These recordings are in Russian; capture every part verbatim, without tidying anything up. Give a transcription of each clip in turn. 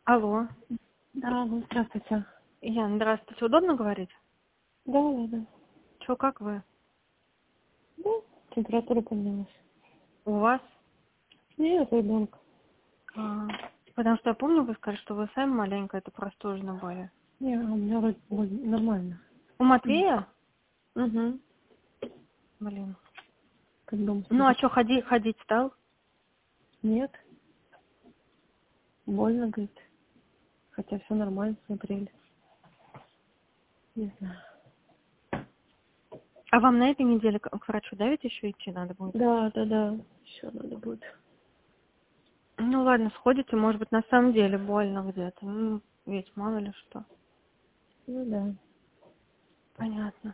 Алло. Да, ну, здравствуйте. Ян, здравствуйте. Удобно говорить? Да, да, да. Чё, как вы? Ну, температура поднялась. У вас? Нет, ребенка. А, потому что я помню, вы сказали, что вы сами маленько это простужены были. Не, у меня вроде бы нормально. У Матвея? Угу. Блин. Как дома Ну, а сидит. что, ходи, ходить стал? Нет. Больно, говорит. Хотя все нормально смотрели. Не знаю. А вам на этой неделе к к врачу, да, ведь еще идти надо будет? Да, да, да. Еще надо будет. Ну, ладно, сходите, может быть, на самом деле больно где-то. Ну, ведь мало ли что. Ну да. Понятно.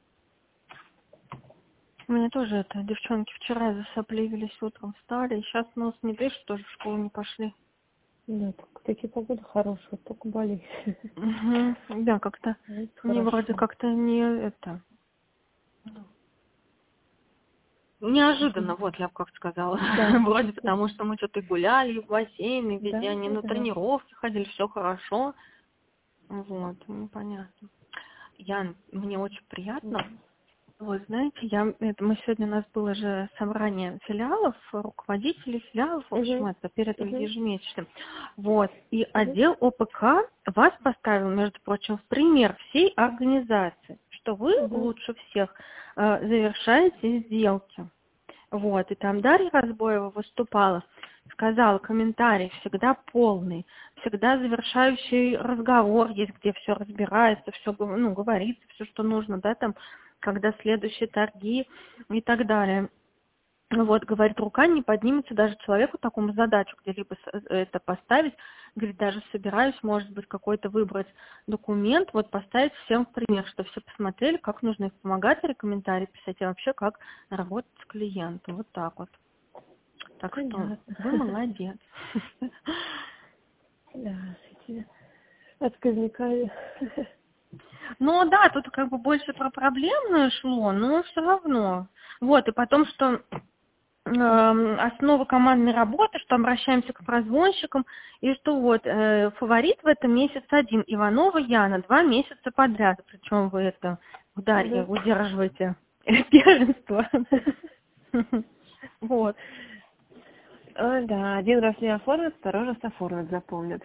У меня тоже это, девчонки вчера засопливились, утром встали, и сейчас нос не дышит, тоже в школу не пошли. Да, так, такие погоды хорошие, только болеешь. Угу. Да, как-то, Это мне вроде хорошо. как-то не это, неожиданно, вот я бы как сказала. Да. Вроде потому, что мы что-то гуляли, и в бассейн, и Да, везде они да, на да. тренировки ходили, все хорошо. Вот, ну понятно. Ян, мне очень приятно. Вот, знаете, я, это, мы сегодня, у нас было же собрание филиалов, руководителей филиалов, в общем, Угу. это перед Угу. ежемесячным. Вот, и Угу. отдел ОПК вас поставил, между прочим, в пример всей организации, что вы Угу. лучше всех э, завершаете сделки. Вот, и там Дарья Разбоева выступала, сказала, комментарий всегда полный, всегда завершающий разговор есть, где все разбирается, все, ну, говорится, все, что нужно, да, там, когда следующие торги и так далее. Вот, говорит, рука не поднимется даже человеку такому задачу где-либо с- это поставить. Говорит, даже собираюсь, может быть, какой-то выбрать документ, вот поставить всем в пример, что все посмотрели, как нужно их помогать, комментарии писать, и вообще, как работать с клиентом. Вот так вот. Так что Понятно. вы молодец. Да, с этими отказниками. Ну да, тут как бы больше про проблемное шло, но все равно. Вот, и потом, что эм, основа командной работы, что обращаемся к прозвонщикам, и что вот э, фаворит в этом месяц один, Иванова Яна, два месяца подряд, причем вы это в Дарье Да. удерживаете первенство. Вот. Ой, да, один раз не оформят, второй раз оформят, запомнят.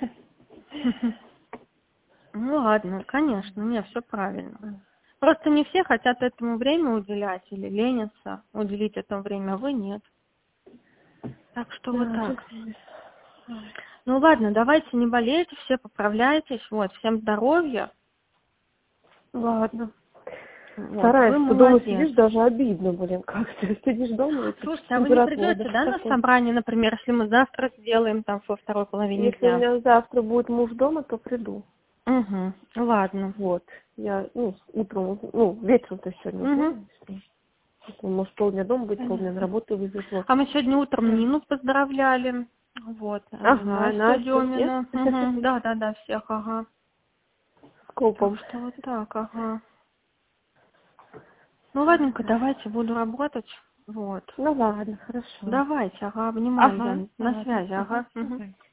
Ну ладно, конечно, не, все правильно. Просто не все хотят этому время уделять или ленятся уделить это время, а вы нет. Так что вот Да, так. жизнь. Ой. Ну ладно, давайте не болейте, все поправляйтесь. Вот, всем здоровья. Ладно. Вот, Стараюсь, вы что дома молодец. сидишь, даже обидно, блин, как ты сидишь дома, и тут Слушайте, а вы не температура придете, даже да, на такой. собрание, например, если мы завтра сделаем там во второй половине Если у дня? меня завтра будет муж дома, то приду. Угу, ладно. Вот. Я, ну, утром, ну, вечером-то сегодня Угу. узнаю. Если он может полдня дома быть, полдня на Понятно. работу вызвать. Вот. А мы сегодня утром Да. Нину поздравляли. Вот, э, Ага, Настю Настю, всех? Демину. Угу. Да, да, да, всех, ага. С Так копом. что вот так, ага. Ну, ладненько, давайте, буду работать. Вот. Ну ладно, хорошо. Давайте, ага, обнимаю, Ага, Ян. На ладно, связи, ага, ага. Угу. давай.